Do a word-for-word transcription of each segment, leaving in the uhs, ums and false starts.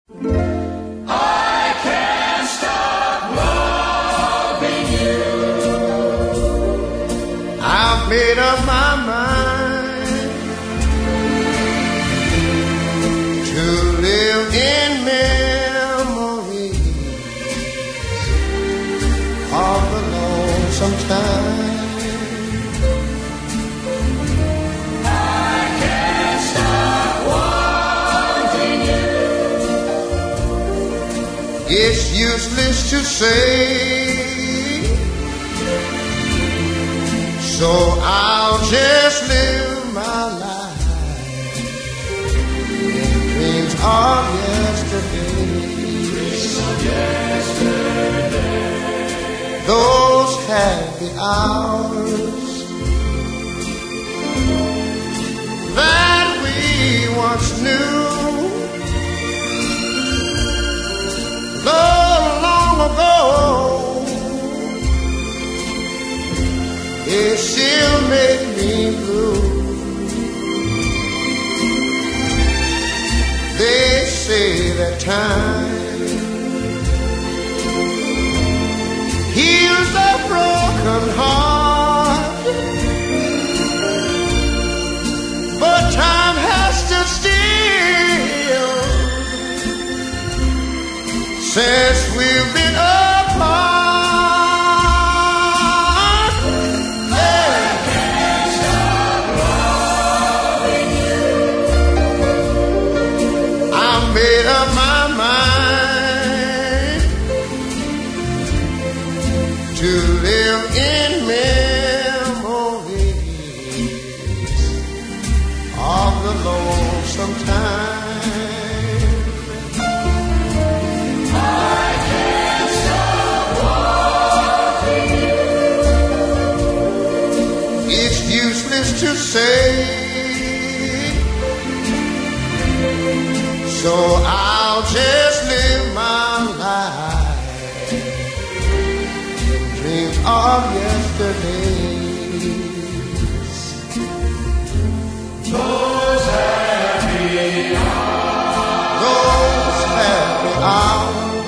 I can't stop loving you. I've made up my mind to live in memories of the lonesome time. It's useless to say, so I'll just live my life in dreams of yesterday. Dreams of yesterday. Those happy hours that we once knew. Long, long ago, it still made me blue. They say that time heals a broken heart, but time has stood still since we've been apart. Hey. I can't stop loving you. I made up my mind to live in memories of the lonesome time. To say, so I'll just live my life in dreams of yesterdays. Those happy hours, those happy hours.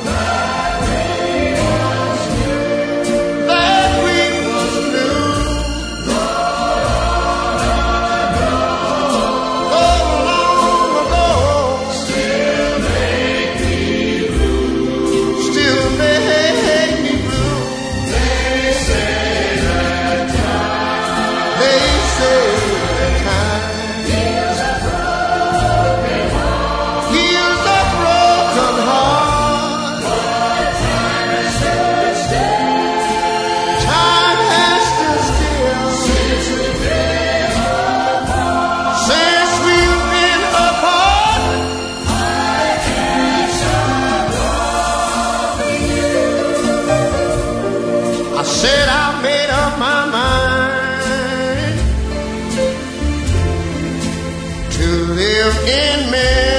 Said I made up my mind to live in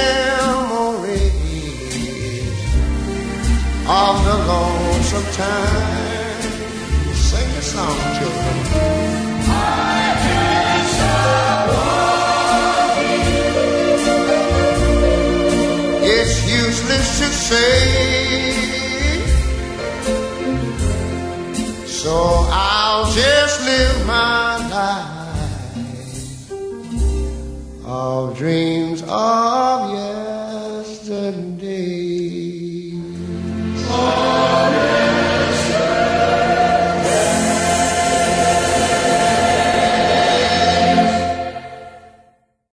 memories of the lonesome time. Sing the song, children. I can't stop loving you. It's useless to say, so I'll just live my life of dreams of yesterday.